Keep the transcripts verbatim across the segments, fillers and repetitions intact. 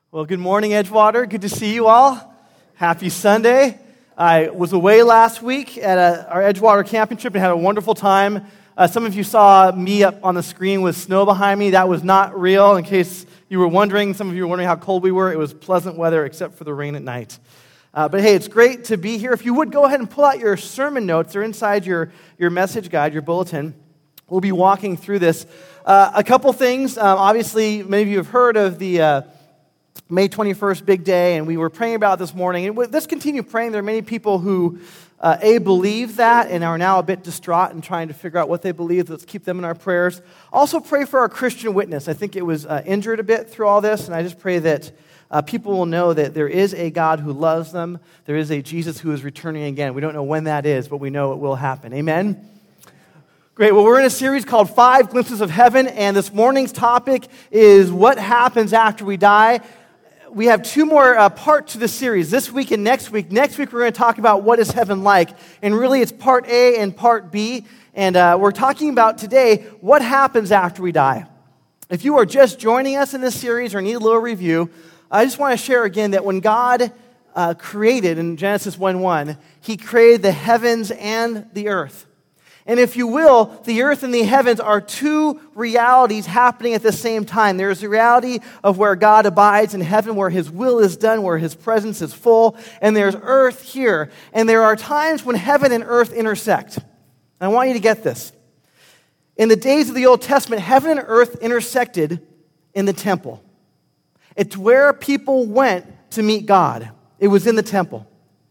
Well, good morning, Edgewater. Good to see you all. Happy Sunday. I was away last week at a, our Edgewater camping trip and had a wonderful time. Uh, some of you saw me up on the screen with snow behind me. That was not real. In case you were wondering, some of you were wondering how cold we were. It was pleasant weather except for the rain at night. Uh, but hey, it's great to be here. If you would, go ahead and pull out your sermon notes. They're inside your, your message guide, your bulletin. We'll be walking through this. Uh, a couple things. Um, obviously, many of you have heard of the uh, May twenty-first big day, and we were praying about it this morning. And let's continue praying. There are many people who, uh, A, believe that and are now a bit distraught and trying to figure out what they believe. Let's keep them in our prayers. Also pray for our Christian witness. I think it was uh, injured a bit through all this, and I just pray that uh, people will know that there is a God who loves them. There is a Jesus who is returning again. We don't know when that is, but we know it will happen. Amen? Great. Well, we're in a series called Five Glimpses of Heaven, and this morning's topic is what happens after we die. We have two more uh, parts to the series, this week and next week. Next week, we're going to talk about what is heaven like. And really, it's part A and part B. And uh, we're talking about today what happens after we die. If you are just joining us in this series or need a little review, I just want to share again that when God uh, created in Genesis one one, He created the heavens and the earth. And if you will, the earth and the heavens are two realities happening at the same time. There's the reality of where God abides in heaven, where His will is done, where His presence is full. And there's earth here. And there are times when heaven and earth intersect. And I want you to get this. In the days of the Old Testament, heaven and earth intersected in the temple. It's where people went to meet God. It was in the temple.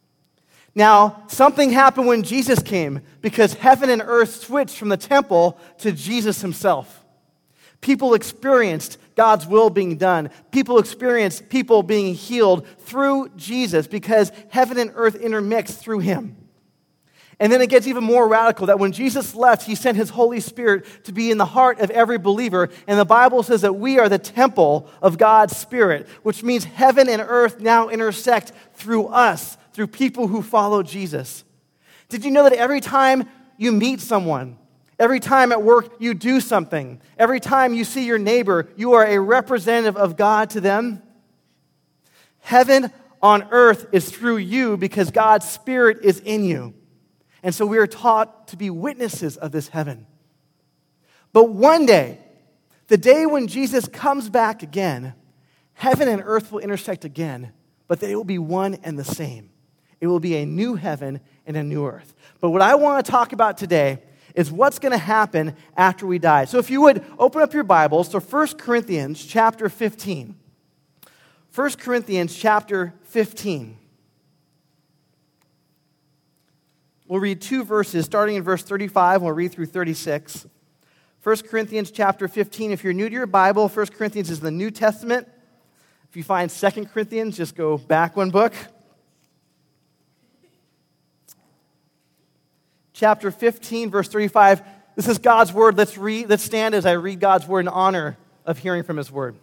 Now, something happened when Jesus came because heaven and earth switched from the temple to Jesus Himself. People experienced God's will being done. People experienced people being healed through Jesus because heaven and earth intermixed through Him. And then it gets even more radical that when Jesus left, He sent His Holy Spirit to be in the heart of every believer. And the Bible says that we are the temple of God's Spirit, which means heaven and earth now intersect through us, through people who follow Jesus. Did you know that every time you meet someone, every time at work you do something, every time you see your neighbor, you are a representative of God to them? Heaven on earth is through you because God's Spirit is in you. And so we are taught to be witnesses of this heaven. But one day, the day when Jesus comes back again, heaven and earth will intersect again, but they will be one and the same. It will be a new heaven and a new earth. But what I want to talk about today is what's going to happen after we die. So if you would, open up your Bibles to First Corinthians chapter fifteen. First Corinthians chapter fifteen. We'll read two verses, starting in verse thirty-five. We'll read through thirty-six. First Corinthians chapter fifteen. If you're new to your Bible, First Corinthians is the New Testament. If you find Second Corinthians, just go back one book. Chapter fifteen, verse thirty-five. This is God's word. Let's read. Let's stand as I read God's word in honor of hearing from His word.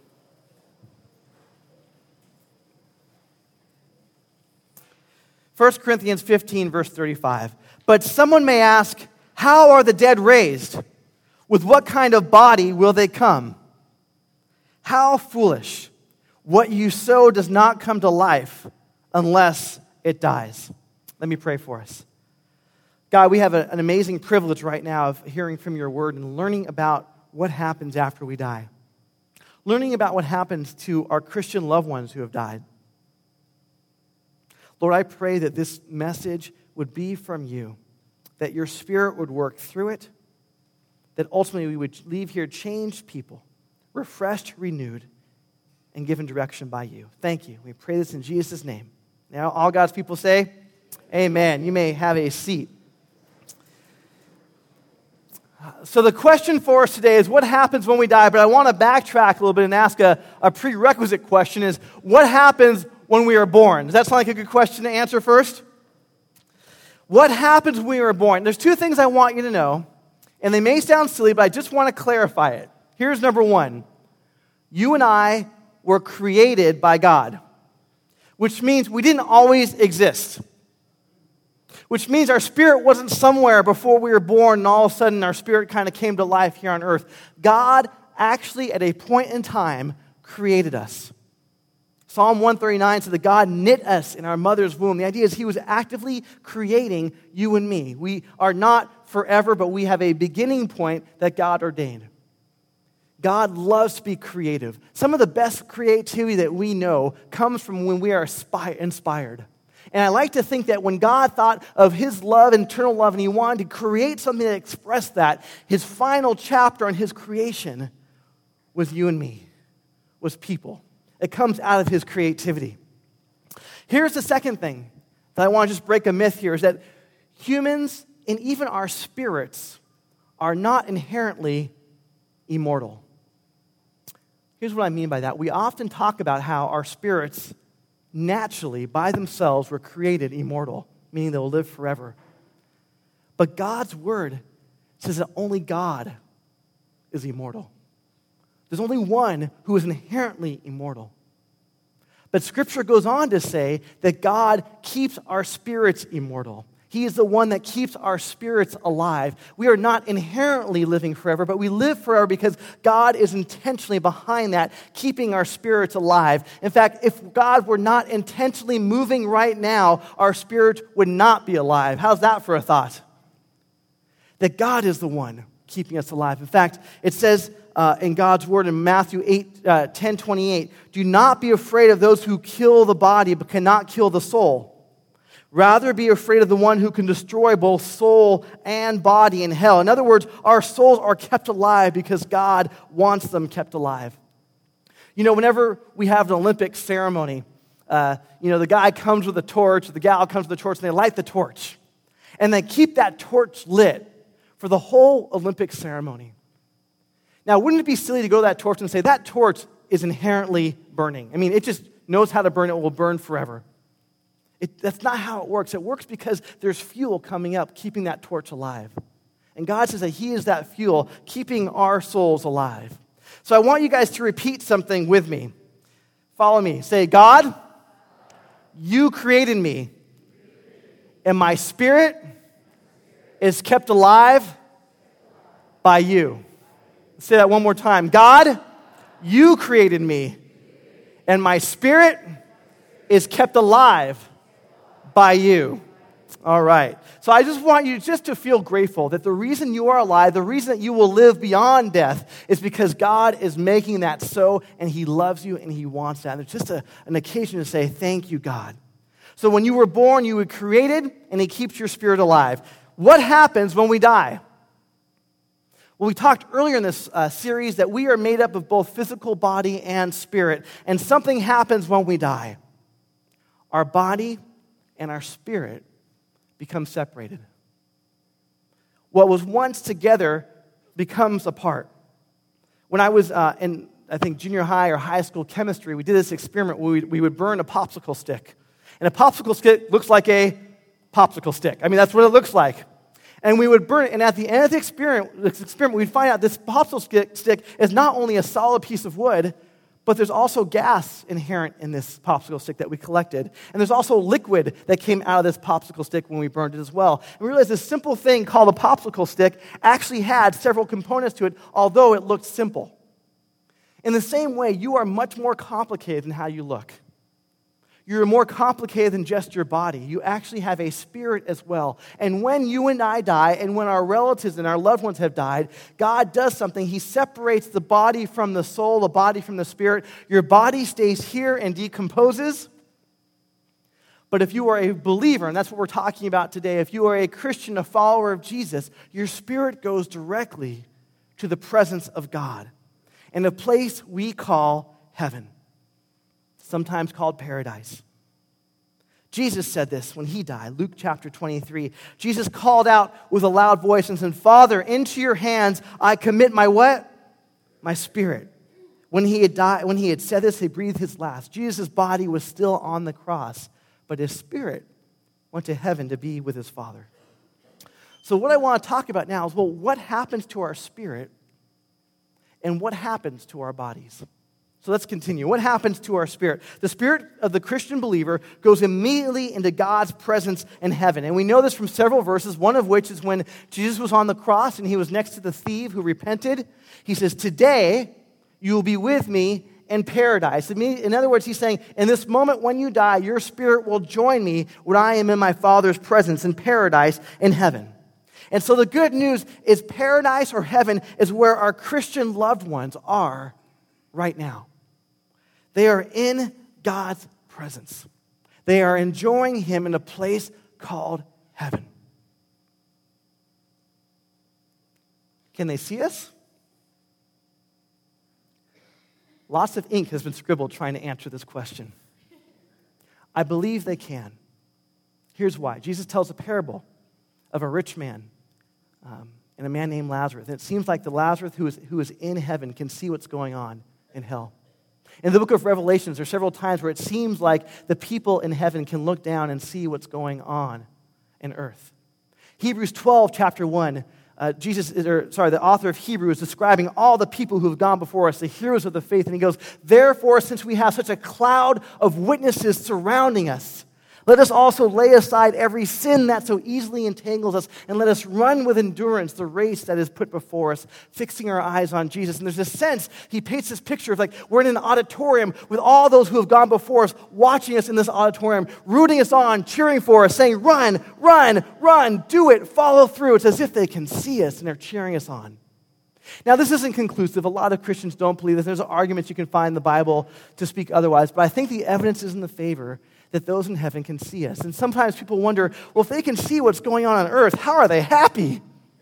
First Corinthians fifteen, verse thirty-five. But someone may ask, how are the dead raised? With what kind of body will they come? How foolish. What you sow does not come to life unless it dies. Let me pray for us. God, we have a, an amazing privilege right now of hearing from your word and learning about what happens after we die. Learning about what happens to our Christian loved ones who have died. Lord, I pray that this message would be from you, that your Spirit would work through it, that ultimately we would leave here changed people, refreshed, renewed, and given direction by you. Thank you. We pray this in Jesus' name. Now, all God's people say, amen. You may have a seat. So the question for us today is what happens when we die? But I want to backtrack a little bit and ask a, a prerequisite question is what happens when we are born? Does that sound like a good question to answer first? What happens when we are born? There's two things I want you to know, and they may sound silly, but I just want to clarify it. Here's number one. You and I were created by God, which means we didn't always exist. Which means our spirit wasn't somewhere before we were born and all of a sudden our spirit kind of came to life here on earth. God actually at a point in time created us. Psalm one thirty-nine says that God knit us in our mother's womb. The idea is he was actively creating you and me. We are not forever, but we have a beginning point that God ordained. God loves to be creative. Some of the best creativity that we know comes from when we are inspired. And I like to think that when God thought of his love, eternal love, and he wanted to create something that expressed that, his final chapter on his creation was you and me, was people. It comes out of his creativity. Here's the second thing that I want to just break a myth here, is that humans and even our spirits are not inherently immortal. Here's what I mean by that. We often talk about how our spirits naturally, by themselves, were created immortal, meaning they'll live forever. But God's word says that only God is immortal. There's only one who is inherently immortal. But Scripture goes on to say that God keeps our spirits immortal. He is the one that keeps our spirits alive. We are not inherently living forever, but we live forever because God is intentionally behind that, keeping our spirits alive. In fact, if God were not intentionally moving right now, our spirit would not be alive. How's that for a thought? That God is the one keeping us alive. In fact, it says uh, in God's word in Matthew eight, uh, ten twenty-eight, do not be afraid of those who kill the body but cannot kill the soul. Rather be afraid of the one who can destroy both soul and body in hell. In other words, our souls are kept alive because God wants them kept alive. You know, whenever we have an Olympic ceremony, uh, you know, the guy comes with a torch, the gal comes with a torch, and they light the torch. And they keep that torch lit for the whole Olympic ceremony. Now, wouldn't it be silly to go to that torch and say, that torch is inherently burning? I mean, it just knows how to burn, it will burn forever. It, that's not how it works. It works because there's fuel coming up, keeping that torch alive. And God says that he is that fuel, keeping our souls alive. So I want you guys to repeat something with me. Follow me. Say, God, you created me, and my spirit is kept alive by you. Say that one more time. God, you created me, and my spirit is kept alive by you. All right. So I just want you just to feel grateful that the reason you are alive, the reason that you will live beyond death is because God is making that so, and he loves you and he wants that. And it's just a, an occasion to say, thank you, God. So when you were born, you were created, and he keeps your spirit alive. What happens when we die? Well, we talked earlier in this uh, series that we are made up of both physical body and spirit, and something happens when we die. Our body and our spirit become separated. What was once together becomes apart. When I was uh, in, I think, junior high or high school chemistry, we did this experiment where we, we would burn a popsicle stick. And a popsicle stick looks like a popsicle stick. I mean, that's what it looks like. And we would burn it, and at the end of the experiment, this experiment we'd find out this popsicle stick is not only a solid piece of wood, but there's also gas inherent in this popsicle stick that we collected. And there's also liquid that came out of this popsicle stick when we burned it as well. And we realized this simple thing called a popsicle stick actually had several components to it, although it looked simple. In the same way, you are much more complicated than how you look. You're more complicated than just your body. You actually have a spirit as well. And when you and I die, and when our relatives and our loved ones have died, God does something. He separates the body from the soul, the body from the spirit. Your body stays here and decomposes. But if you are a believer, and that's what we're talking about today, if you are a Christian, a follower of Jesus, your spirit goes directly to the presence of God in a place we call heaven, sometimes called paradise. Jesus said this when he died, Luke chapter twenty-three. Jesus called out with a loud voice and said, Father, into your hands I commit my what? My spirit. When he had died, when he had said this, he breathed his last. Jesus' body was still on the cross, but his spirit went to heaven to be with his Father. So what I want to talk about now is, well, what happens to our spirit and what happens to our bodies? So let's continue. What happens to our spirit? The spirit of the Christian believer goes immediately into God's presence in heaven. And we know this from several verses, one of which is when Jesus was on the cross and he was next to the thief who repented. He says, today you will be with me in paradise. In other words, he's saying, in this moment when you die, your spirit will join me when I am in my Father's presence in paradise in heaven. And so the good news is paradise or heaven is where our Christian loved ones are right now. They are in God's presence. They are enjoying him in a place called heaven. Can they see us? Lots of ink has been scribbled trying to answer this question. I believe they can. Here's why. Jesus tells a parable of a rich man um, and a man named Lazarus. And it seems like the Lazarus who is, who is in heaven can see what's going on in hell. In the book of Revelations, there are several times where it seems like the people in heaven can look down and see what's going on in earth. Hebrews twelve, chapter one, uh, Jesus, is, or sorry, the author of Hebrews is describing all the people who have gone before us, the heroes of the faith, and he goes, therefore, since we have such a cloud of witnesses surrounding us, let us also lay aside every sin that so easily entangles us, and let us run with endurance the race that is put before us, fixing our eyes on Jesus. And there's this sense, he paints this picture of like we're in an auditorium with all those who have gone before us, watching us in this auditorium, rooting us on, cheering for us, saying, run, run, run, do it, follow through. It's as if they can see us and they're cheering us on. Now, this isn't conclusive. A lot of Christians don't believe this. There's arguments you can find in the Bible to speak otherwise, but I think the evidence is in the favor that those in heaven can see us. And sometimes people wonder, well, if they can see what's going on on earth, how are they happy?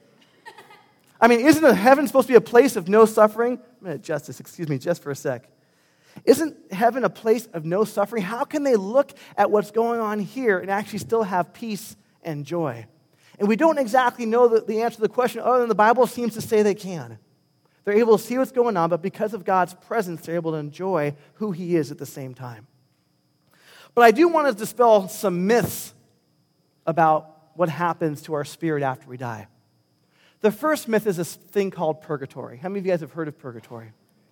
I mean, isn't heaven supposed to be a place of no suffering? I'm going to adjust this, excuse me, just for a sec. Isn't heaven a place of no suffering? How can they look at what's going on here and actually still have peace and joy? And we don't exactly know the, the answer to the question, other than the Bible seems to say they can. They're able to see what's going on, but because of God's presence, they're able to enjoy who he is at the same time. But I do want to dispel some myths about what happens to our spirit after we die. The first myth is this thing called purgatory. How many of you guys have heard of purgatory?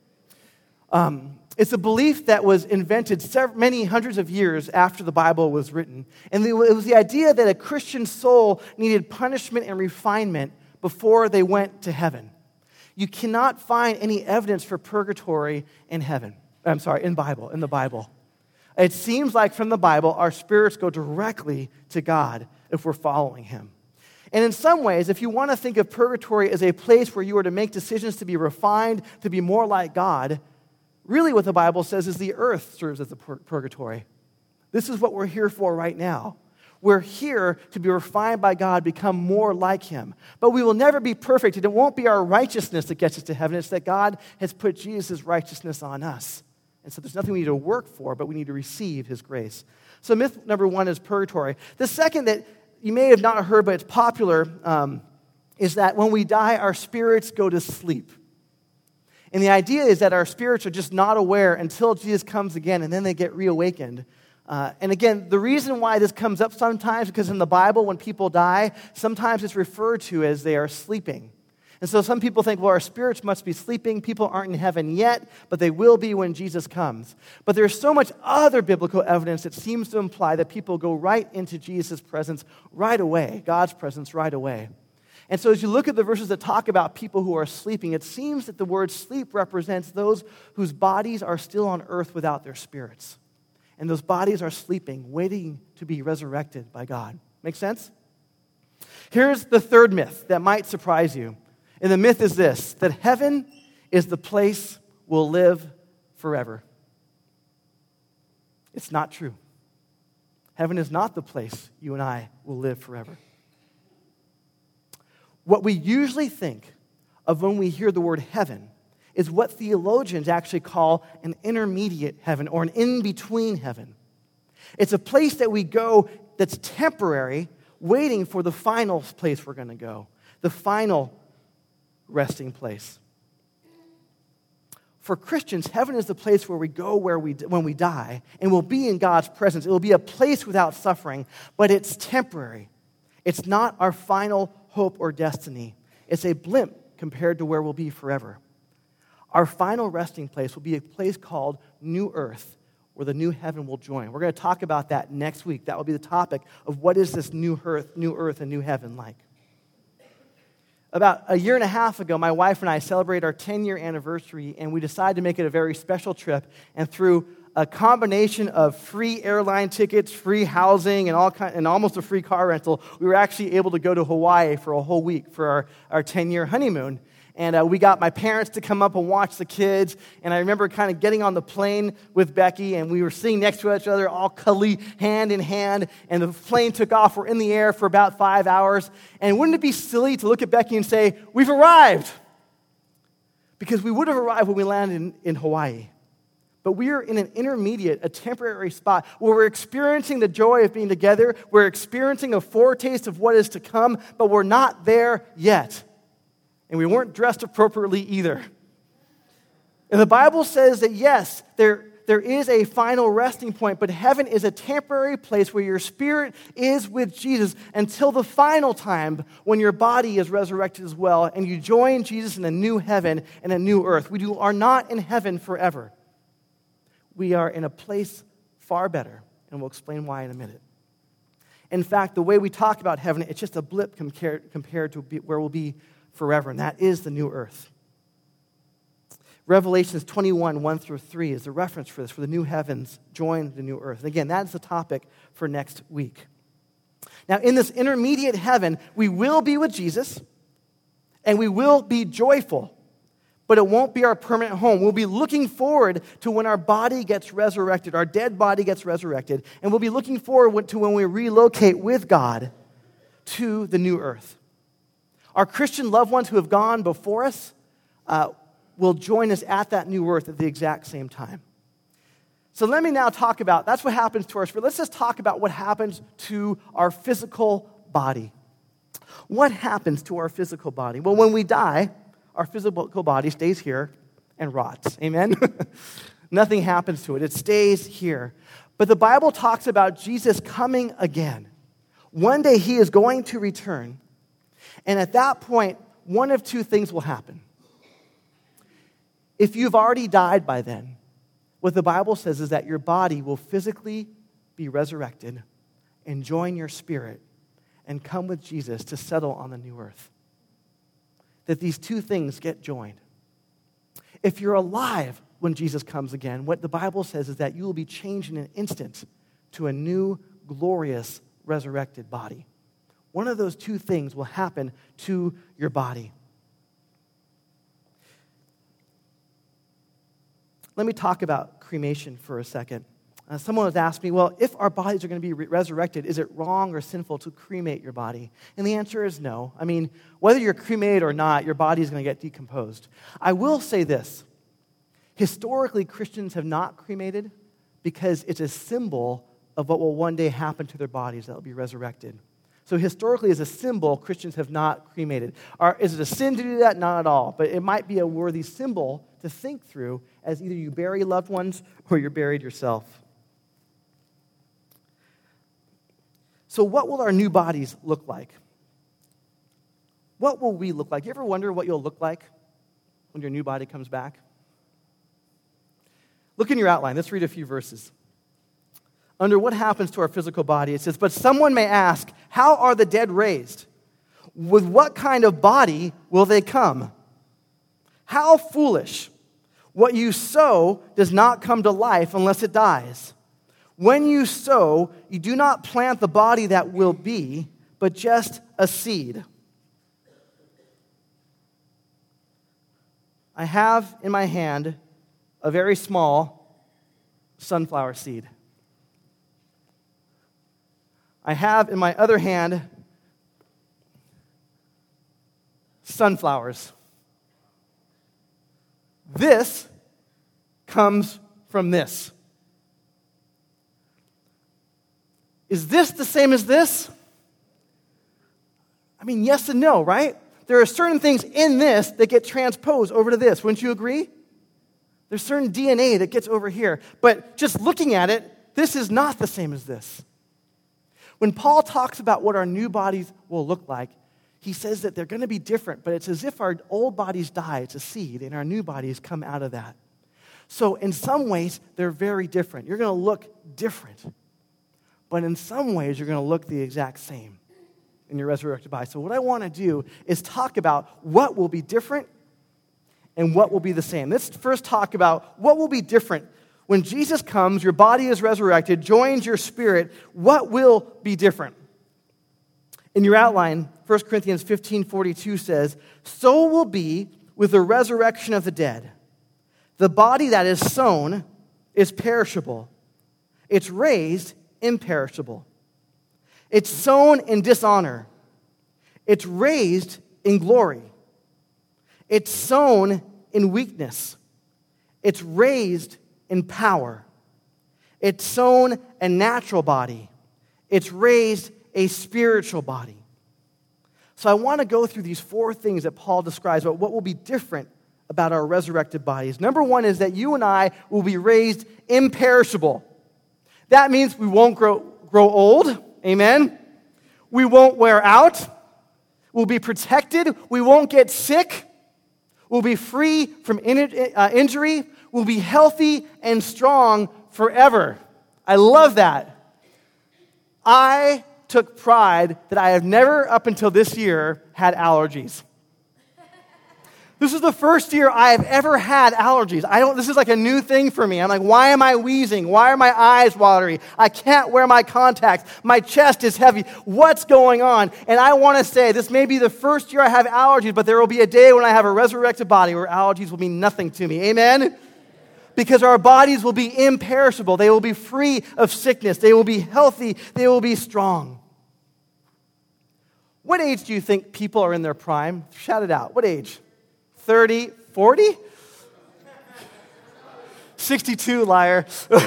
Um, it's a belief that was invented several, many hundreds of years after the Bible was written. And it was the idea that a Christian soul needed punishment and refinement before they went to heaven. You cannot find any evidence for purgatory in heaven. I'm sorry, in Bible, in the Bible. It seems like from the Bible, our spirits go directly to God if we're following him. And in some ways, if you want to think of purgatory as a place where you are to make decisions to be refined, to be more like God, really what the Bible says is the earth serves as a pur- purgatory. This is what we're here for right now. We're here to be refined by God, become more like him. But we will never be perfect, and it won't be our righteousness that gets us to heaven. It's that God has put Jesus' righteousness on us. And so there's nothing we need to work for, but we need to receive his grace. So myth number one is purgatory. The second that you may have not heard, but it's popular, um, is that when we die, our spirits go to sleep. And the idea is that our spirits are just not aware until Jesus comes again, and then they get reawakened. Uh, and again, the reason why this comes up sometimes, because in the Bible, when people die, sometimes it's referred to as they are sleeping. And so some people think, well, our spirits must be sleeping. People aren't in heaven yet, but they will be when Jesus comes. But there's so much other biblical evidence that seems to imply that people go right into Jesus' presence right away, God's presence right away. And so as you look at the verses that talk about people who are sleeping, it seems that the word sleep represents those whose bodies are still on earth without their spirits. And those bodies are sleeping, waiting to be resurrected by God. Make sense? Here's the third myth that might surprise you. And the myth is this, that heaven is the place we'll live forever. It's not true. Heaven is not the place you and I will live forever. What we usually think of when we hear the word heaven is what theologians actually call an intermediate heaven or an in-between heaven. It's a place that we go that's temporary, waiting for the final place we're going to go, the final resting place. For Christians, heaven is the place where we go where we, when we die, and we'll be in God's presence. It will be a place without suffering, but it's temporary. It's not our final hope or destiny. It's a blimp compared to where we'll be forever. Our final resting place will be a place called New Earth, where the new heaven will join. We're going to talk about that next week. That will be the topic of what is this new earth, new earth and new heaven like. About a year and a half ago, my wife and I celebrated our ten-year anniversary, and we decided to make it a very special trip. And through a combination of free airline tickets, free housing, and all kind, and almost a free car rental, we were actually able to go to Hawaii for a whole week for our, our ten-year honeymoon. And uh, we got my parents to come up and watch the kids. And I remember kind of getting on the plane with Becky, and we were sitting next to each other, all cuddly, hand in hand. And the plane took off. We're in the air for about five hours. And wouldn't it be silly to look at Becky and say, "We've arrived"? Because we would have arrived when we landed in, in Hawaii. But we are in an intermediate, a temporary spot where we're experiencing the joy of being together. We're experiencing a foretaste of what is to come, but we're not there yet. And we weren't dressed appropriately either. And the Bible says that yes, there, there is a final resting point, but heaven is a temporary place where your spirit is with Jesus until the final time when your body is resurrected as well, and you join Jesus in a new heaven and a new earth. We do, are not in heaven forever. We are in a place far better, and we'll explain why in a minute. In fact, the way we talk about heaven, it's just a blip compared, compared to where we'll be forever, and that is the new earth. Revelations twenty-one, one through three is the reference for this, for the new heavens join the new earth. And again, that's the topic for next week. Now, in this intermediate heaven, we will be with Jesus, and we will be joyful, but it won't be our permanent home. We'll be looking forward to when our body gets resurrected, our dead body gets resurrected, and we'll be looking forward to when we relocate with God to the new earth. Our Christian loved ones who have gone before us uh, will join us at that new earth at the exact same time. So let me now talk about, that's what happens to our spirit. Let's just talk about what happens to our physical body. What happens to our physical body? Well, when we die, our physical body stays here and rots. Amen? Nothing happens to it. It stays here. But the Bible talks about Jesus coming again. One day he is going to return. And at that point, one of two things will happen. If you've already died by then, what the Bible says is that your body will physically be resurrected and join your spirit and come with Jesus to settle on the new earth. That these two things get joined. If you're alive when Jesus comes again, what the Bible says is that you will be changed in an instant to a new, glorious, resurrected body. One of those two things will happen to your body. Let me talk about cremation for a second. Uh, someone has asked me, well, if our bodies are going to be re- resurrected, is it wrong or sinful to cremate your body? And the answer is no. I mean, whether you're cremated or not, your body is going to get decomposed. I will say this. Historically, Christians have not cremated because it's a symbol of what will one day happen to their bodies that will be resurrected. So historically, as a symbol, Christians have not cremated. Are, is it a sin to do that? Not at all. But it might be a worthy symbol to think through as either you bury loved ones or you're buried yourself. So what will our new bodies look like? What will we look like? You ever wonder what you'll look like when your new body comes back? Look in your outline. Let's read a few verses. Under what happens to our physical body, it says, but someone may ask, how are the dead raised? With what kind of body will they come? How foolish! What you sow does not come to life unless it dies. When you sow, you do not plant the body that will be, but just a seed. I have in my hand a very small sunflower seed. I have in my other hand sunflowers. This comes from this. Is this the same as this? I mean, yes and no, right? There are certain things in this that get transposed over to this. Wouldn't you agree? There's certain D N A that gets over here. But just looking at it, this is not the same as this. When Paul talks about what our new bodies will look like, he says that they're going to be different, but it's as if our old bodies die, it's a seed, and our new bodies come out of that. So in some ways, they're very different. You're going to look different. But in some ways, you're going to look the exact same. in your resurrected body. So what I want to do is talk about what will be different and what will be the same. Let's first talk about what will be different. When Jesus comes, your body is resurrected, joins your spirit, what will be different? In your outline, First Corinthians fifteen forty-two says, "So will be with the resurrection of the dead. The body that is sown is perishable. It's raised imperishable. It's sown in dishonor. It's raised in glory. It's sown in weakness. It's raised in power. It's sown a natural body. It's raised a spiritual body." So I want to go through these four things that Paul describes about what will be different about our resurrected bodies. Number one is that you and I will be raised imperishable. That means we won't grow, grow old. Amen. We won't wear out. We'll be protected. We won't get sick. We'll be free from in, uh, injury. We'll be healthy and strong forever. I love that. I took pride that I have never, up until this year, had allergies. This is the first year I have ever had allergies. I don't. This is like a new thing for me. I'm like, why am I wheezing? Why are my eyes watery? I can't wear my contacts. My chest is heavy. What's going on? And I want to say, this may be the first year I have allergies, but there will be a day when I have a resurrected body where allergies will mean nothing to me. Amen? Because our bodies will be imperishable. They will be free of sickness. They will be healthy. They will be strong. What age do you think people are in their prime? Shout it out. What age? thirty, forty? sixty-two, liar.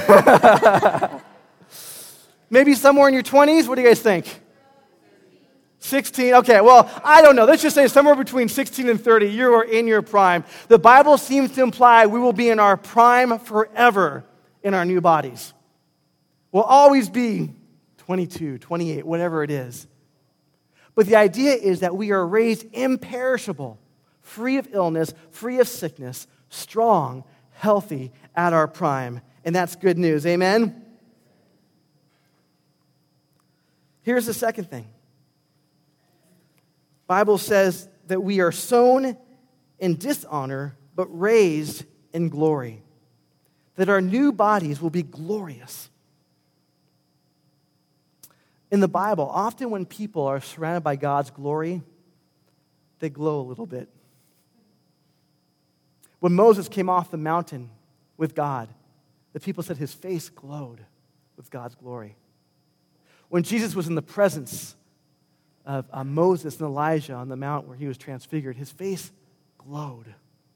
Maybe somewhere in your twenties? What do you guys think? sixteen? Okay, well, I don't know. Let's just say somewhere between sixteen and thirty, you are in your prime. The Bible seems to imply we will be in our prime forever in our new bodies. We'll always be twenty-two, twenty-eight, whatever it is. But the idea is that we are raised imperishable, free of illness, free of sickness, strong, healthy at our prime. And that's good news. Amen? Here's the second thing. The Bible says that we are sown in dishonor, but raised in glory. That our new bodies will be glorious. In the Bible, often when people are surrounded by God's glory, they glow a little bit. When Moses came off the mountain with God, the people said his face glowed with God's glory. When Jesus was in the presence of uh, Moses and Elijah on the mount where he was transfigured, his face glowed.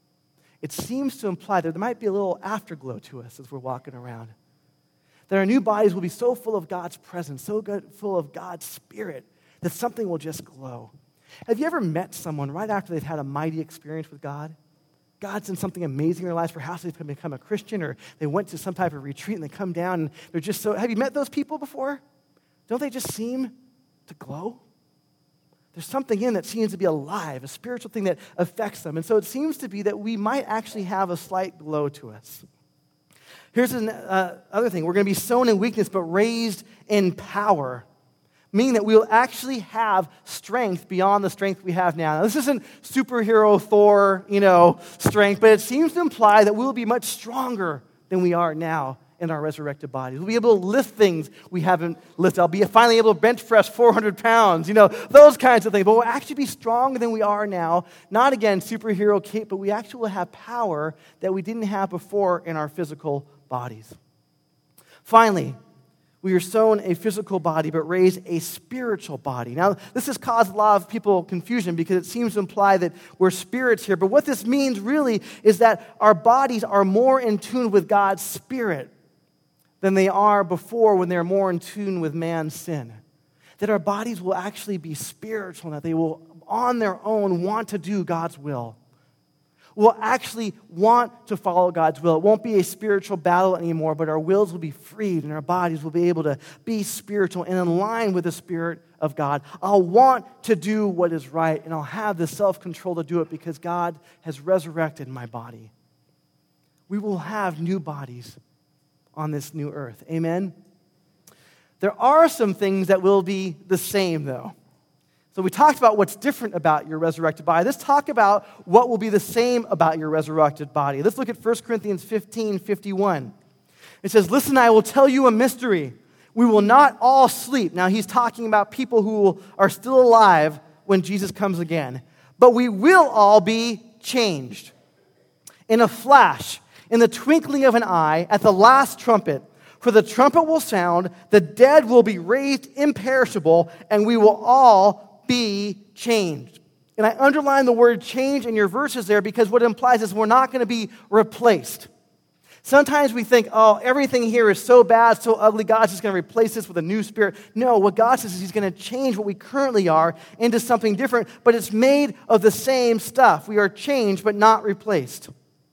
It seems to imply that there might be a little afterglow to us as we're walking around. That our new bodies will be so full of God's presence, so good, full of God's Spirit, that something will just glow. Have you ever met someone right after they've had a mighty experience with God? God's done something amazing in their lives. Perhaps they've become a Christian, or they went to some type of retreat and they come down and they're just so... Have you met those people before? Don't they just seem to glow? There's something in that seems to be alive, a spiritual thing that affects them. And so it seems to be that we might actually have a slight glow to us. Here's another uh, thing. We're going to be sown in weakness, but raised in power. Meaning that we'll actually have strength beyond the strength we have now. Now, this isn't superhero Thor, you know, strength, but it seems to imply that we'll be much stronger than we are now in our resurrected bodies. We'll be able to lift things we haven't lifted. I'll be finally able to bench press four hundred pounds, you know, those kinds of things. But we'll actually be stronger than we are now. Not, again, superhero cape, but we actually will have power that we didn't have before in our physical bodies. Finally, we are sown a physical body, but raised a spiritual body. Now, this has caused a lot of people confusion because it seems to imply that we're spirits here. But what this means really is that our bodies are more in tune with God's Spirit than they are before when they're more in tune with man's sin. That our bodies will actually be spiritual, that they will, on their own, want to do God's will. Will actually want to follow God's will. It won't be a spiritual battle anymore, but our wills will be freed and our bodies will be able to be spiritual and in line with the Spirit of God. I'll want to do what is right, and I'll have the self-control to do it because God has resurrected my body. We will have new bodies on this new earth. Amen? There are some things that will be the same, though. So we talked about what's different about your resurrected body. Let's talk about what will be the same about your resurrected body. Let's look at First Corinthians fifteen fifty-one. It says, "Listen, I will tell you a mystery. We will not all sleep." Now he's talking about people who are still alive when Jesus comes again. "But we will all be changed. In a flash, in the twinkling of an eye, at the last trumpet. For the trumpet will sound, the dead will be raised imperishable, and we will all be changed." And I underline the word change in your verses there because what it implies is we're not going to be replaced. Sometimes we think, oh, everything here is so bad, so ugly, God's just going to replace this with a new spirit. No, what God says is he's going to change what we currently are into something different, but it's made of the same stuff. We are changed, but not replaced.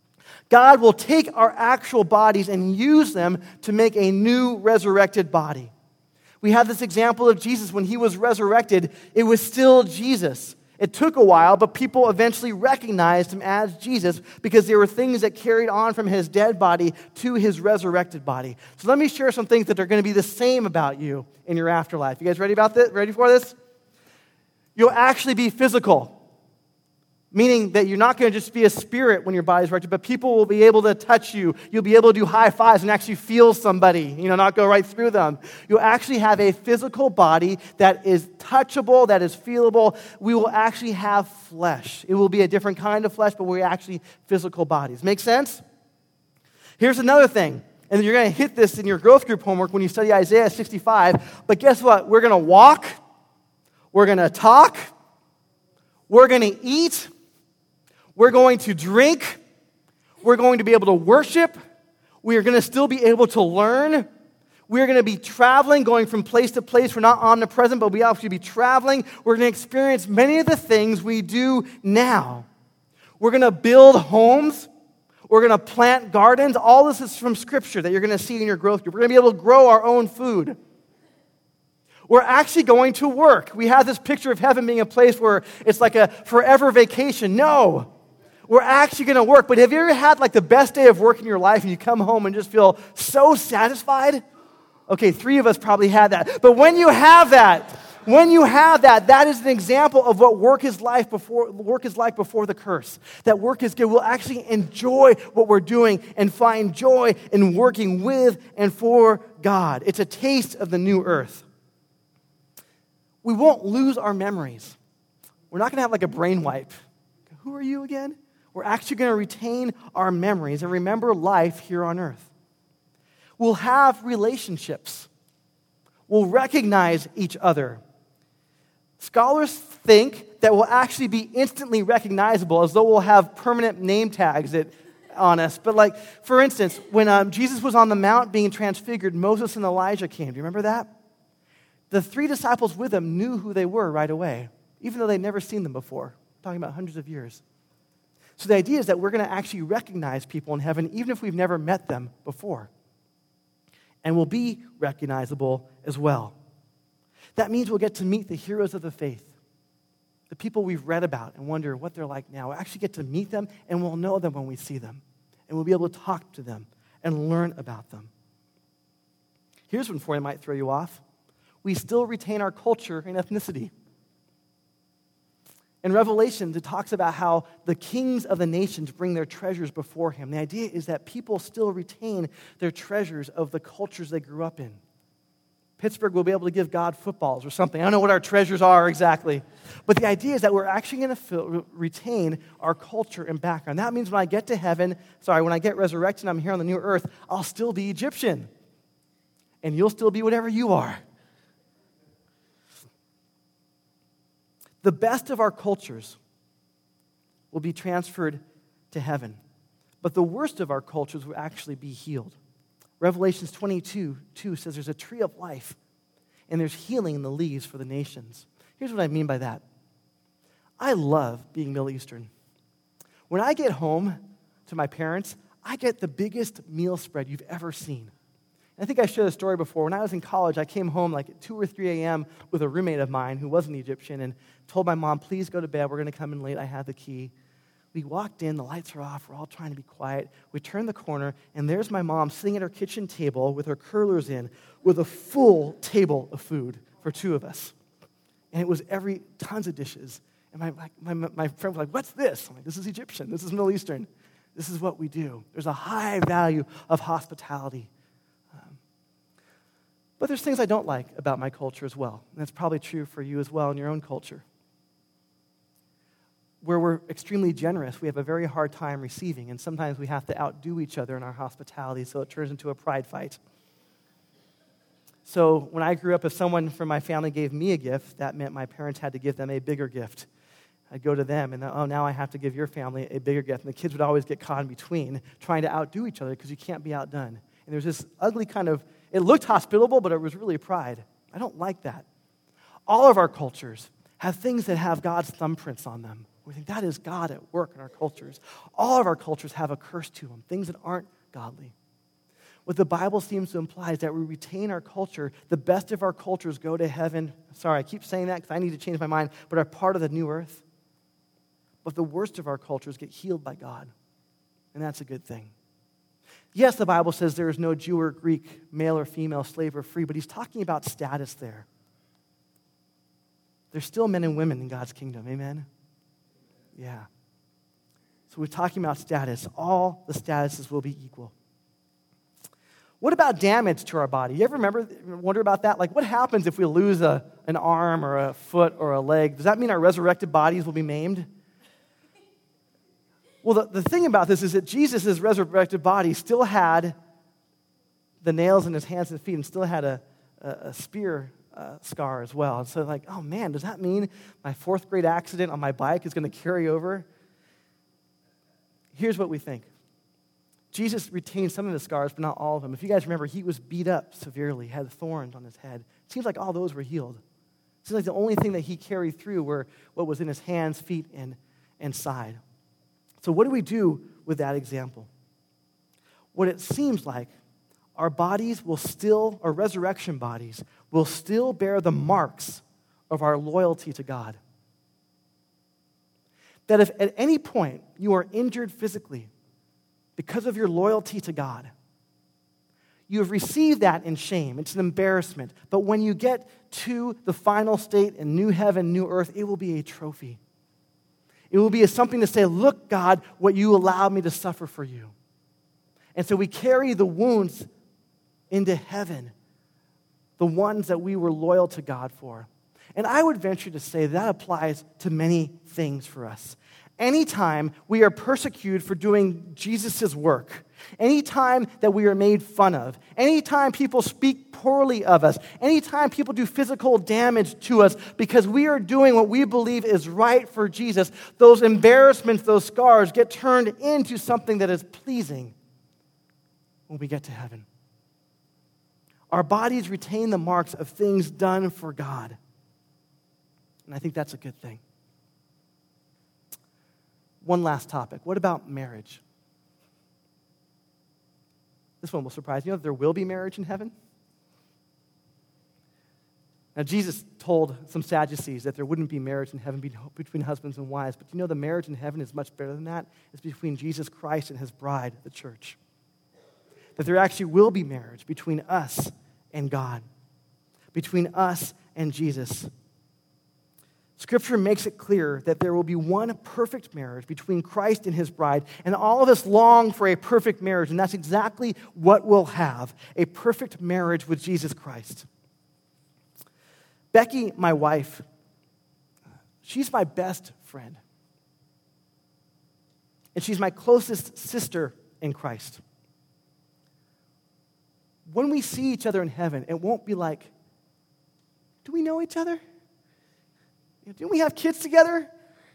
God will take our actual bodies and use them to make a new resurrected body. We have this example of Jesus. When he was resurrected, it was still Jesus. It took a while, but people eventually recognized him as Jesus because there were things that carried on from his dead body to his resurrected body. So let me share some things that are going to be the same about you in your afterlife. You guys ready about this? Ready for this? You'll actually be physical. Meaning that you're not going to just be a spirit when your body's resurrected, but people will be able to touch you. You'll be able to do high fives and actually feel somebody, you know, not go right through them. You'll actually have a physical body that is touchable, that is feelable. We will actually have flesh. It will be a different kind of flesh, but we're actually physical bodies. Make sense? Here's another thing, and you're going to hit this in your growth group homework when you study Isaiah sixty-five, but guess what? We're going to walk, we're going to talk, we're going to eat, we're going to drink. We're going to be able to worship. We are going to still be able to learn. We're going to be traveling, going from place to place. We're not omnipresent, but we actually be traveling. We're going to experience many of the things we do now. We're going to build homes. We're going to plant gardens. All this is from Scripture that you're going to see in your growth group. We're going to be able to grow our own food. We're actually going to work. We have this picture of heaven being a place where it's like a forever vacation. No. We're actually going to work. But have you ever had like the best day of work in your life and you come home and just feel so satisfied? Okay, three of us probably had that. But when you have that, when you have that, that is an example of what work is like before work is like before the curse. That work is good. We'll actually enjoy what we're doing and find joy in working with and for God. It's a taste of the new earth. We won't lose our memories. We're not going to have like a brain wipe. Who are you again? We're actually going to retain our memories and remember life here on earth. We'll have relationships. We'll recognize each other. Scholars think that we'll actually be instantly recognizable as though we'll have permanent name tags that, on us. But like, for instance, when um, Jesus was on the mount being transfigured, Moses and Elijah came. Do you remember that? The three disciples with him knew who they were right away, even though they'd never seen them before. I'm talking about hundreds of years. So the idea is that we're going to actually recognize people in heaven even if we've never met them before. And we'll be recognizable as well. That means we'll get to meet the heroes of the faith, the people we've read about and wonder what they're like now. We'll actually get to meet them and we'll know them when we see them. And we'll be able to talk to them and learn about them. Here's one for you that might throw you off. We still retain our culture and ethnicity. In Revelation, it talks about how the kings of the nations bring their treasures before him. The idea is that people still retain their treasures of the cultures they grew up in. Pittsburgh will be able to give God footballs or something. I don't know what our treasures are exactly. But the idea is that we're actually going to retain our culture and background. That means when I get to heaven, sorry, when I get resurrected and I'm here on the new earth, I'll still be Egyptian. And you'll still be whatever you are. The best of our cultures will be transferred to heaven. But the worst of our cultures will actually be healed. Revelations twenty-two two says there's a tree of life, and there's healing in the leaves for the nations. Here's what I mean by that. I love being Middle Eastern. When I get home to my parents, I get the biggest meal spread you've ever seen. I think I shared a story before. When I was in college, I came home like at two or three a.m. with a roommate of mine who wasn't Egyptian and told my mom, please go to bed. We're going to come in late. I have the key. We walked in. The lights are off. We're all trying to be quiet. We turn the corner, and there's my mom sitting at her kitchen table with her curlers in with a full table of food for two of us. And it was every, tons of dishes. And my, my, my, my friend was like, what's this? I'm like, this is Egyptian. This is Middle Eastern. This is what we do. There's a high value of hospitality. Um, but there's things I don't like about my culture as well. And that's probably true for you as well in your own culture. Where we're extremely generous, we have a very hard time receiving. And sometimes we have to outdo each other in our hospitality, so it turns into a pride fight. So when I grew up, if someone from my family gave me a gift, that meant my parents had to give them a bigger gift. I'd go to them, and oh, now I have to give your family a bigger gift. And the kids would always get caught in between, trying to outdo each other because you can't be outdone. And there's this ugly kind of, it looked hospitable, but it was really pride. I don't like that. All of our cultures have things that have God's thumbprints on them. We think that is God at work in our cultures. All of our cultures have a curse to them, things that aren't godly. What the Bible seems to imply is that we retain our culture. The best of our cultures go to heaven. Sorry, I keep saying that because I need to change my mind, but are part of the new earth. But the worst of our cultures get healed by God, and that's a good thing. Yes, the Bible says there is no Jew or Greek, male or female, slave or free, but he's talking about status there. There's still men and women in God's kingdom, amen? Yeah. So we're talking about status. All the statuses will be equal. What about damage to our body? You ever remember, wonder about that? Like, what happens if we lose a, an arm or a foot or a leg? Does that mean our resurrected bodies will be maimed? Well, the, the thing about this is that Jesus' resurrected body still had the nails in his hands and feet and still had a, a, a spear Uh, scar as well. And so like, oh man, does that mean my fourth grade accident on my bike is going to carry over? Here's what we think. Jesus retained some of the scars, but not all of them. If you guys remember, he was beat up severely, had thorns on his head. It seems like all those were healed. It seems like the only thing that he carried through were what was in his hands, feet, and, and side. So what do we do with that example? What it seems like, our bodies will still, our resurrection bodies, will still bear the marks of our loyalty to God. That if at any point you are injured physically because of your loyalty to God, you have received that in shame. It's an embarrassment. But when you get to the final state in new heaven, new earth, it will be a trophy. It will be a something to say, look, God, what you allowed me to suffer for you. And so we carry the wounds into heaven, the ones that we were loyal to God for. And I would venture to say that applies to many things for us. Anytime we are persecuted for doing Jesus' work, anytime that we are made fun of, anytime people speak poorly of us, anytime people do physical damage to us because we are doing what we believe is right for Jesus, those embarrassments, those scars get turned into something that is pleasing when we get to heaven. Our bodies retain the marks of things done for God. And I think that's a good thing. One last topic. What about marriage? This one will surprise you. You know that there will be marriage in heaven? Now, Jesus told some Sadducees that there wouldn't be marriage in heaven between husbands and wives. But you know the marriage in heaven is much better than that. It's between Jesus Christ and his bride, the church. That there actually will be marriage between us and God, between us and Jesus. Scripture makes it clear that there will be one perfect marriage between Christ and his bride, and all of us long for a perfect marriage, and that's exactly what we'll have, a perfect marriage with Jesus Christ. Becky, my wife, she's my best friend, and she's my closest sister in Christ. When we see each other in heaven, it won't be like, do we know each other? Didn't we have kids together?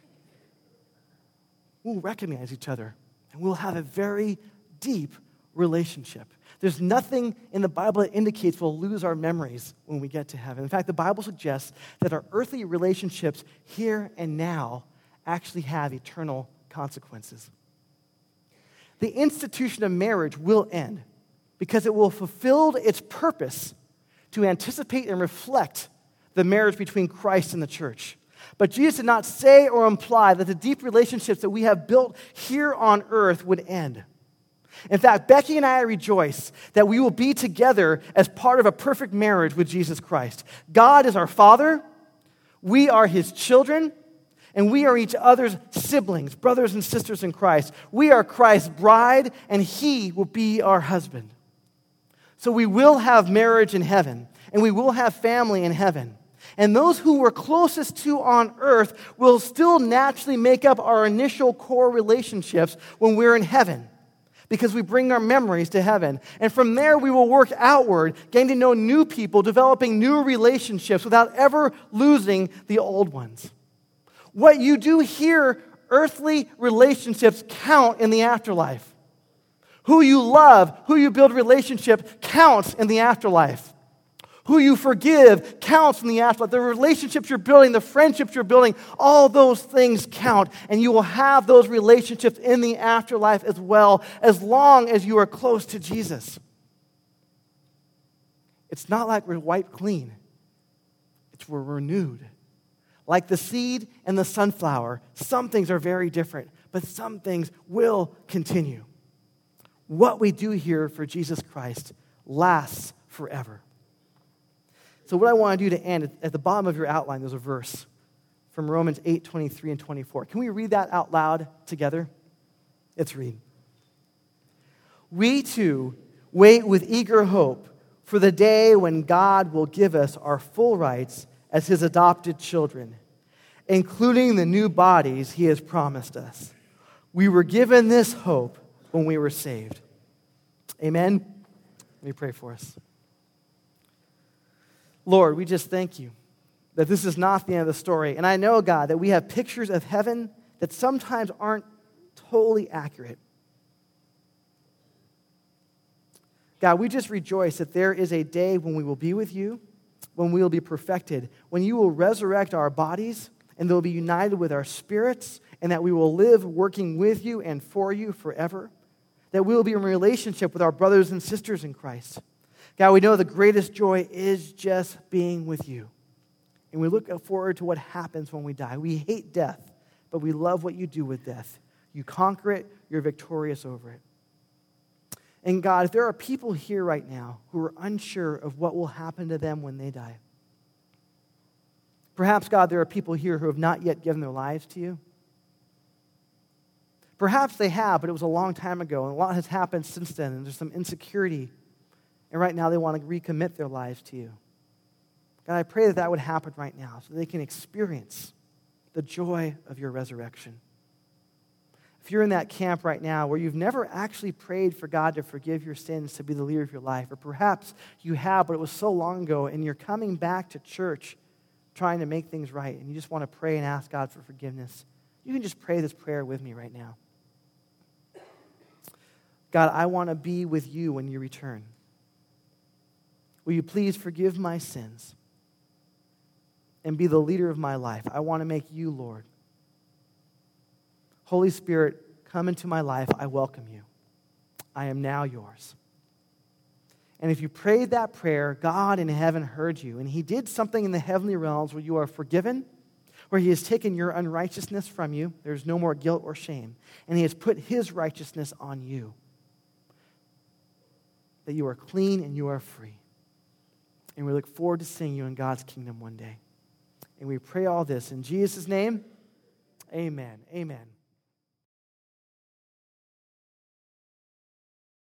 We'll recognize each other, and we'll have a very deep relationship. There's nothing in the Bible that indicates we'll lose our memories when we get to heaven. In fact, the Bible suggests that our earthly relationships here and now actually have eternal consequences. The institution of marriage will end because it will fulfill its purpose to anticipate and reflect the marriage between Christ and the church. But Jesus did not say or imply that the deep relationships that we have built here on earth would end. In fact, Becky and I rejoice that we will be together as part of a perfect marriage with Jesus Christ. God is our Father. We are his children, and we are each other's siblings, brothers and sisters in Christ. We are Christ's bride, and he will be our husband. So we will have marriage in heaven, and we will have family in heaven. And those who we're closest to on earth will still naturally make up our initial core relationships when we're in heaven, because we bring our memories to heaven. And from there, we will work outward, getting to know new people, developing new relationships without ever losing the old ones. What you do here, earthly relationships count in the afterlife. Who you love, who you build relationship counts in the afterlife. Who you forgive counts in the afterlife. The relationships you're building, the friendships you're building, all those things count. And you will have those relationships in the afterlife as well, as long as you are close to Jesus. It's not like we're wiped clean. It's we're renewed. Like the seed and the sunflower, some things are very different, but some things will continue. What we do here for Jesus Christ lasts forever. So what I want to do to end, at the bottom of your outline, there's a verse from Romans eight, twenty-three and twenty-four. Can we read that out loud together? Let's read. We too wait with eager hope for the day when God will give us our full rights as his adopted children, including the new bodies he has promised us. We were given this hope when we were saved. Amen? Let me pray for us. Lord, we just thank you that this is not the end of the story. And I know, God, that we have pictures of heaven that sometimes aren't totally accurate. God, we just rejoice that there is a day when we will be with you, when we will be perfected, when you will resurrect our bodies, and they'll be united with our spirits, and that we will live working with you and for you forever, that we will be in relationship with our brothers and sisters in Christ. God, we know the greatest joy is just being with you. And we look forward to what happens when we die. We hate death, but we love what you do with death. You conquer it, you're victorious over it. And God, if there are people here right now who are unsure of what will happen to them when they die, perhaps, God, there are people here who have not yet given their lives to you. Perhaps they have, but it was a long time ago, and a lot has happened since then, and there's some insecurity. And right now they want to recommit their lives to you. God, I pray that that would happen right now so they can experience the joy of your resurrection. If you're in that camp right now where you've never actually prayed for God to forgive your sins, to be the leader of your life, or perhaps you have, but it was so long ago, and you're coming back to church trying to make things right, and you just want to pray and ask God for forgiveness, you can just pray this prayer with me right now. God, I want to be with you when you return. Will you please forgive my sins and be the leader of my life? I want to make you Lord. Holy Spirit, come into my life. I welcome you. I am now yours. And if you prayed that prayer, God in heaven heard you, and he did something in the heavenly realms where you are forgiven, where he has taken your unrighteousness from you. There's no more guilt or shame. And he has put his righteousness on you. That you are clean and you are free. And we look forward to seeing you in God's kingdom one day. And we pray all this in Jesus' name. Amen. Amen.